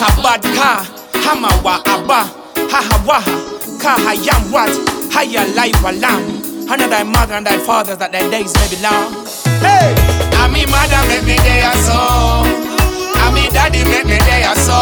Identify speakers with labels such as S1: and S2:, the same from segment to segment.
S1: Habad ka, hamawa abba, hahawaha, kahayam what, haya life alam. Honor thy mother and thy fathers that their days may be long. Hey! And me mother make me there so, and me daddy make me there so,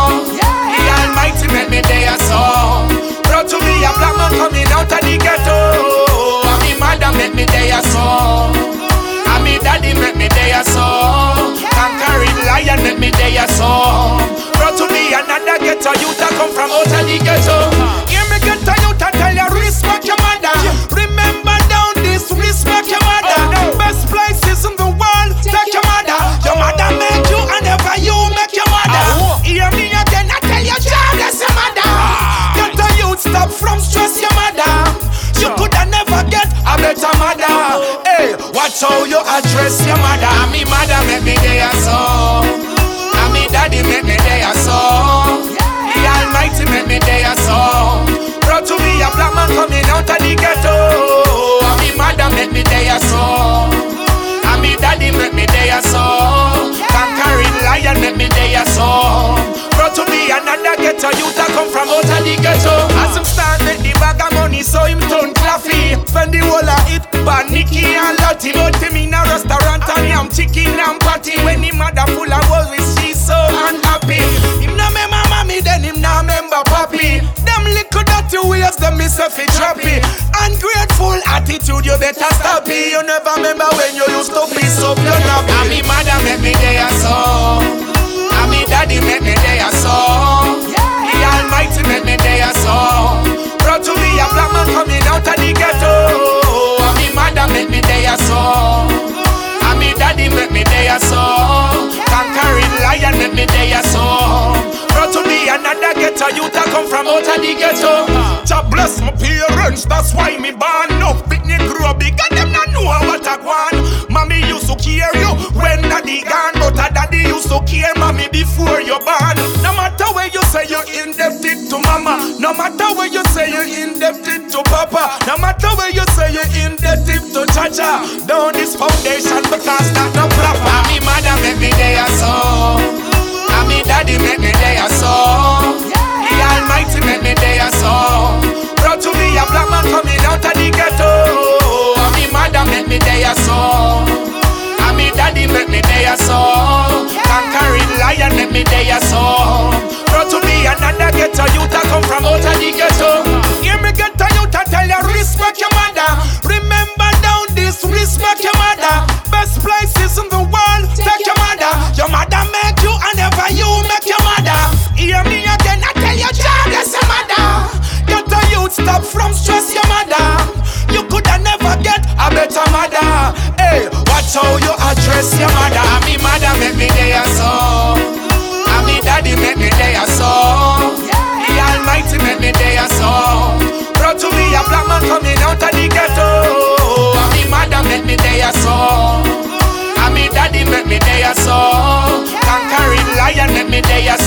S1: the Almighty make me there so. Brought to me a black man coming out of the ghetto. And me mother make me there so, and me daddy make me there so, conquering lion make me there so. Brought to me another ghetto youth that come from out of the ghetto. Hear me ghetto youth that tell you respect your mother. Remember down this, respect your mother. Best places in the world, take your mother. Your mother made you and never you make your mother. Hear me again, I tell you, child, bless your mother. Get the youth, stop from stress your mother. You coulda never get a better mother. Hey, watch how you address your mother. And me mother make me there so, and me daddy make me there so, the Almighty make me there so. Brought to me a black man coming out of the ghetto. And me mother make me there so, and me daddy make me there so, conquering lion make me there so. Brought to me another ghetto youth that come from out of the ghetto. As him start make the bag of money, so him turn claffy. Spend the whole of it, but Nicky and Lottie. But him in a restaurant and yam chicken and patty. When him mother full of words with she so unhappy. Him no remember mommy, then him no remember papi. Them little dirty ways, them miss a fit trappy. Ungrateful attitude, you better stop it. You never remember when you used to be so pure nappy. And me mother make me there so, and me daddy make me there so, the Almighty make me there so. Brought to me a black man coming out of the ghetto. And me mother make me there so, and me daddy make me there so, conquering lion make me there so. Brought to me another ghetto youth that come from out of the ghetto. God bless my parents, that's why me born. No Pitney grow big and them not know what I want. Mommy used to care you when daddy gone, but a daddy used to care mommy before you born. No matter where you say you're indebted to mama, no matter where you say you're indebted to papa, no matter where you say you're indebted to chacha, down this foundation because that's not proper. And me mother make me there so, and me daddy make me there so, the Almighty make me there so. Brought to me a black man coming out of the ghetto. And me mother make me there so, and me daddy make me there so, conquering lion make me there so. Brought to me another ghetto youth that come from out of the ghetto. Hear me ghetto youth that tell you respect your mother. Remember down this, respect your mother. Best places in the world, take your mother. Your mother make you and never you make your mother. Hear me again, I tell you, child, bless your mother. Get the youth, stop from stress your mother. You coulda never get a better mother. Hey, watch how you address your mother. And me mother make me there so, and me daddy make me there so, the Almighty make me there so. Brought to me a black man coming out of the ghetto. And me mother make me there so, and me daddy make me there so, conquering lion make me there